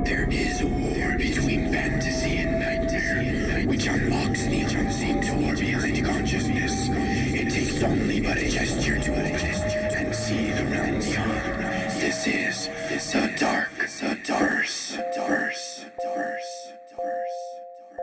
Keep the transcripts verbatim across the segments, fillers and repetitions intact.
There is a war between fantasy and nightmare, which unlocks the unseen door behind consciousness. It takes only but a gesture to open it and see the realm beyond. This is the dark, the verse, verse, verse, verse.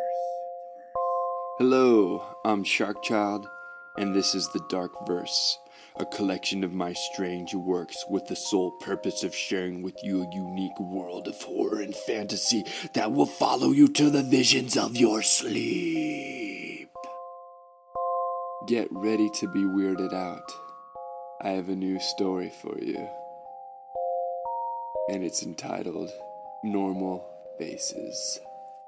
Hello, I'm Sharkchild, and this is The Dark Verse, a collection of my strange works with the sole purpose of sharing with you a unique world of horror and fantasy that will follow you to the visions of your sleep. Get ready to be weirded out. I have a new story for you, and it's entitled Normal Faces.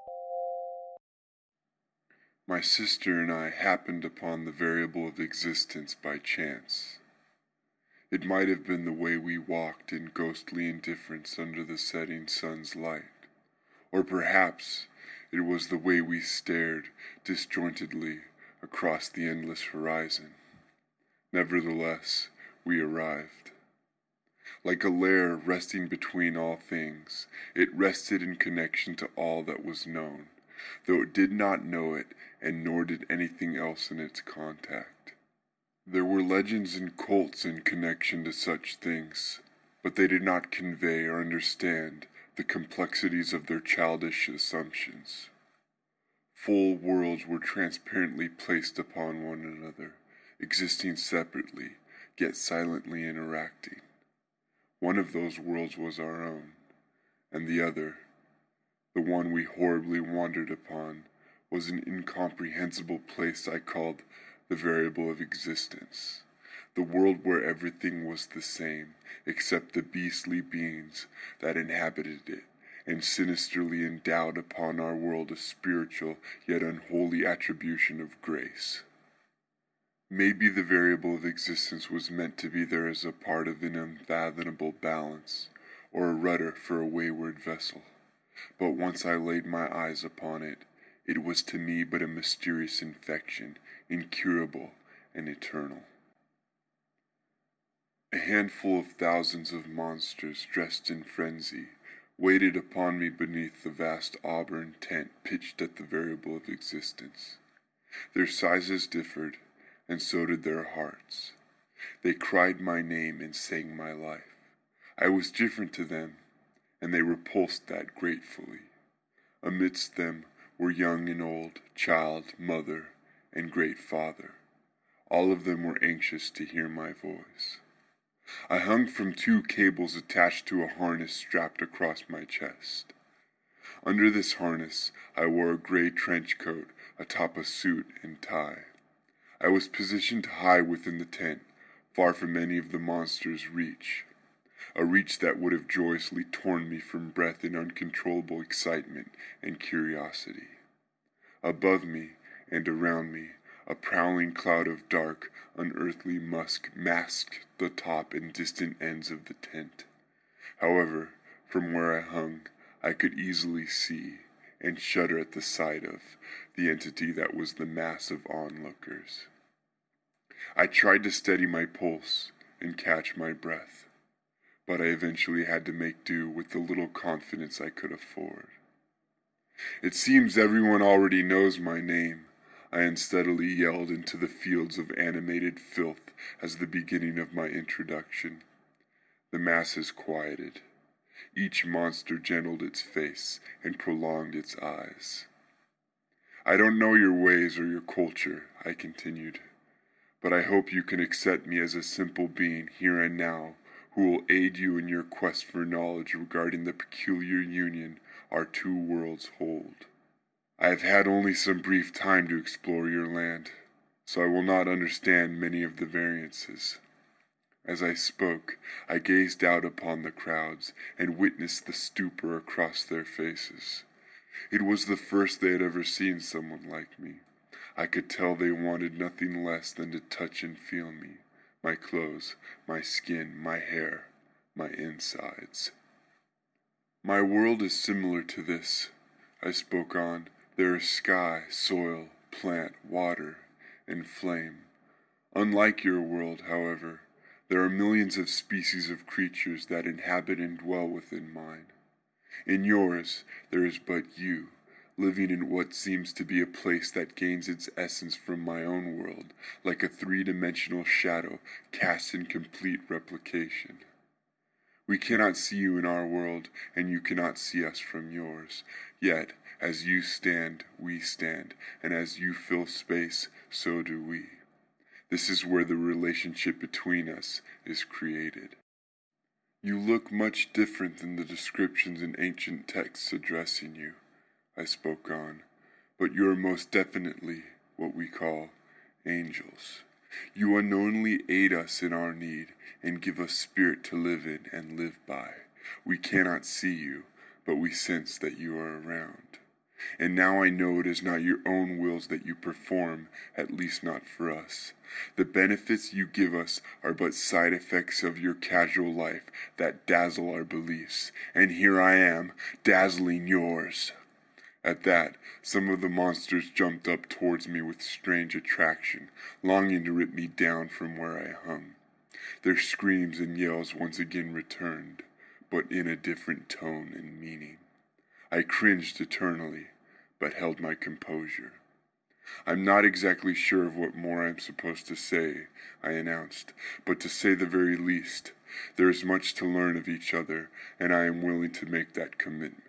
My sister and I happened upon the variable of existence by chance. It might have been the way we walked in ghostly indifference under the setting sun's light, or perhaps it was the way we stared disjointedly across the endless horizon. Nevertheless, we arrived. Like a lair resting between all things, it rested in connection to all that was known, though it did not know it, and nor did anything else in its contact. There were legends and cults in connection to such things, but they did not convey or understand the complexities of their childish assumptions. Full worlds were transparently placed upon one another, existing separately, yet silently interacting. One of those worlds was our own, and the other, the one we horribly wandered upon, was an incomprehensible place I called the variable of existence, the world where everything was the same, except the beastly beings that inhabited it, and sinisterly endowed upon our world a spiritual yet unholy attribution of grace. Maybe the variable of existence was meant to be there as a part of an unfathomable balance, or a rudder for a wayward vessel, but once I laid my eyes upon it, it was to me but a mysterious infection, incurable and eternal. A handful of thousands of monsters dressed in frenzy waited upon me beneath the vast auburn tent pitched at the variable of existence. Their sizes differed, and so did their hearts. They cried my name and sang my life. I was different to them, and they repulsed that gratefully. Amidst them were young and old, child, mother, and great father. All of them were anxious to hear my voice. I hung from two cables attached to a harness strapped across my chest. Under this harness I wore a gray trench coat atop a suit and tie. I was positioned high within the tent, far from any of the monsters' reach, a reach that would have joyously torn me from breath in uncontrollable excitement and curiosity. Above me and around me, a prowling cloud of dark, unearthly musk masked the top and distant ends of the tent. However, from where I hung, I could easily see, and shudder at the sight of, the entity that was the mass of onlookers. I tried to steady my pulse and catch my breath, but I eventually had to make do with the little confidence I could afford. It seems everyone already knows my name, I unsteadily yelled into the fields of animated filth as the beginning of my introduction. The masses quieted. Each monster gentled its face and prolonged its eyes. I don't know your ways or your culture, I continued, but I hope you can accept me as a simple being here and now who will aid you in your quest for knowledge regarding the peculiar union our two worlds hold. I have had only some brief time to explore your land, so I will not understand many of the variances. As I spoke, I gazed out upon the crowds and witnessed the stupor across their faces. It was the first they had ever seen someone like me. I could tell they wanted nothing less than to touch and feel me, my clothes, my skin, my hair, my insides. My world is similar to this, I spoke on. There is sky, soil, plant, water, and flame. Unlike your world, however, there are millions of species of creatures that inhabit and dwell within mine. In yours, there is but you, living in what seems to be a place that gains its essence from my own world, like a three-dimensional shadow cast in complete replication. We cannot see you in our world, and you cannot see us from yours. Yet, as you stand, we stand, and as you fill space, so do we. This is where the relationship between us is created. You look much different than the descriptions in ancient texts addressing you, I spoke on, but you are most definitely what we call angels. You unknowingly aid us in our need and give us spirit to live in and live by. We cannot see you, but we sense that you are around. And now I know it is not your own wills that you perform, at least not for us. The benefits you give us are but side effects of your casual life that dazzle our beliefs, and here I am, dazzling yours. At that, some of the monsters jumped up towards me with strange attraction, longing to rip me down from where I hung. Their screams and yells once again returned, but in a different tone and meaning. I cringed eternally, but held my composure. I'm not exactly sure of what more I'm supposed to say, I announced, but to say the very least, there is much to learn of each other, and I am willing to make that commitment.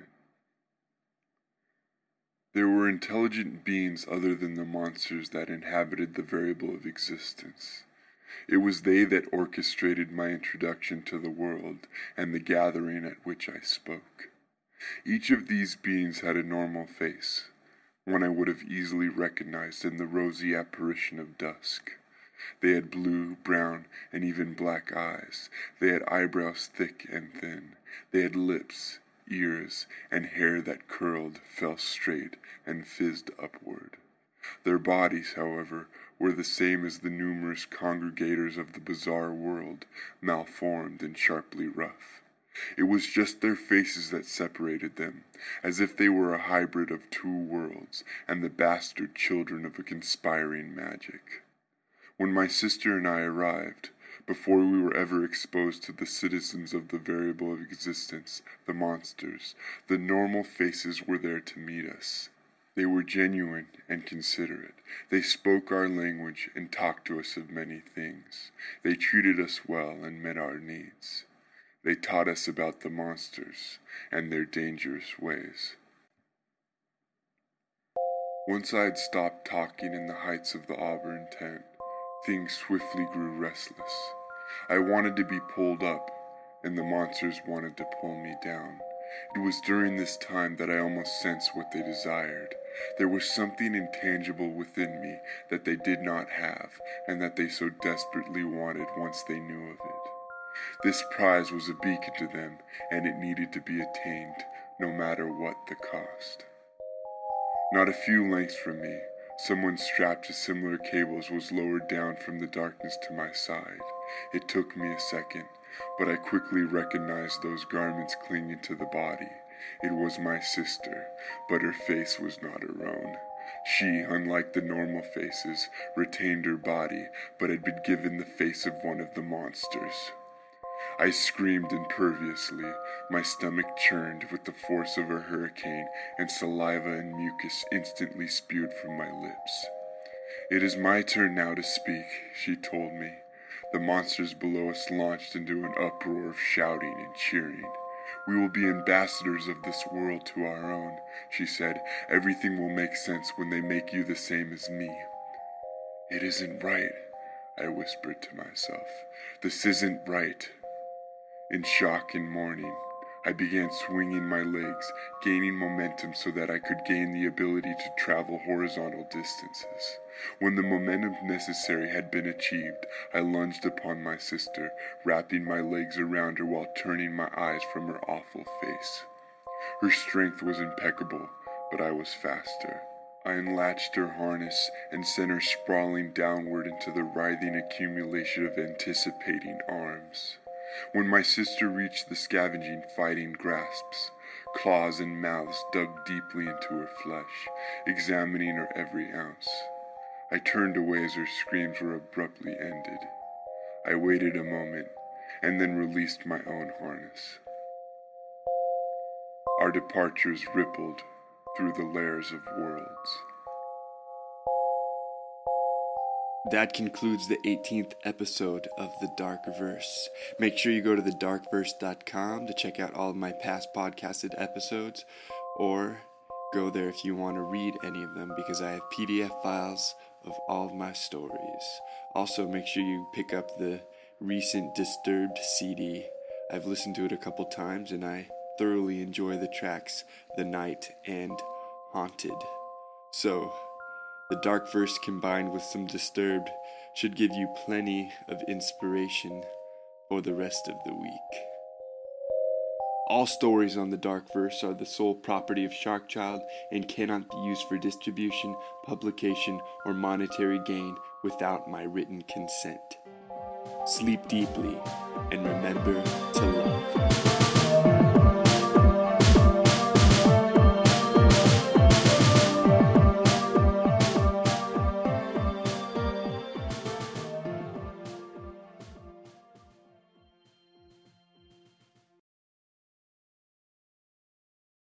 There were intelligent beings other than the monsters that inhabited the variable of existence. It was they that orchestrated my introduction to the world and the gathering at which I spoke. Each of these beings had a normal face, one I would have easily recognized in the rosy apparition of dusk. They had blue, brown, and even black eyes. They had eyebrows thick and thin. They had lips, ears, and hair that curled, fell straight, and fizzed upward. Their bodies, however, were the same as the numerous congregators of the bizarre world, malformed and sharply rough. It was just their faces that separated them, as if they were a hybrid of two worlds, and the bastard children of a conspiring magic. When my sister and I arrived, before we were ever exposed to the citizens of the variable of existence, the monsters, the normal faces were there to meet us. They were genuine and considerate. They spoke our language and talked to us of many things. They treated us well and met our needs. They taught us about the monsters and their dangerous ways. Once I had stopped talking in the heights of the Auburn tent, things swiftly grew restless. I wanted to be pulled up, and the monsters wanted to pull me down. It was during this time that I almost sensed what they desired. There was something intangible within me that they did not have, and that they so desperately wanted once they knew of it. This prize was a beacon to them, and it needed to be attained, no matter what the cost. Not a few lengths from me, someone strapped to similar cables was lowered down from the darkness to my side. It took me a second, but I quickly recognized those garments clinging to the body. It was my sister, but her face was not her own. She, unlike the normal faces, retained her body, but had been given the face of one of the monsters. I screamed imperviously. My stomach churned with the force of a hurricane, and saliva and mucus instantly spewed from my lips. "It is my turn now to speak," she told me. The monsters below us launched into an uproar of shouting and cheering. "We will be ambassadors of this world to our own," she said. "Everything will make sense when they make you the same as me." "It isn't right," I whispered to myself. "This isn't right." In shock and mourning, I began swinging my legs, gaining momentum so that I could gain the ability to travel horizontal distances. When the momentum necessary had been achieved, I lunged upon my sister, wrapping my legs around her while turning my eyes from her awful face. Her strength was impeccable, but I was faster. I unlatched her harness and sent her sprawling downward into the writhing accumulation of anticipating arms. When my sister reached the scavenging, fighting grasps, claws and mouths dug deeply into her flesh, examining her every ounce. I turned away as her screams were abruptly ended. I waited a moment, and then released my own harness. Our departures rippled through the layers of worlds. That concludes the eighteenth episode of The Dark Verse. Make sure you go to the dark verse dot com to check out all of my past podcasted episodes, or go there if you want to read any of them, because I have P D F files of all of my stories. Also, make sure you pick up the recent Disturbed C D. I've listened to it a couple times, and I thoroughly enjoy the tracks The Night and Haunted. So, the Dark Verse combined with some Disturbed should give you plenty of inspiration for the rest of the week. All stories on the Dark Verse are the sole property of Sharkchild and cannot be used for distribution, publication, or monetary gain without my written consent. Sleep deeply and remember to love.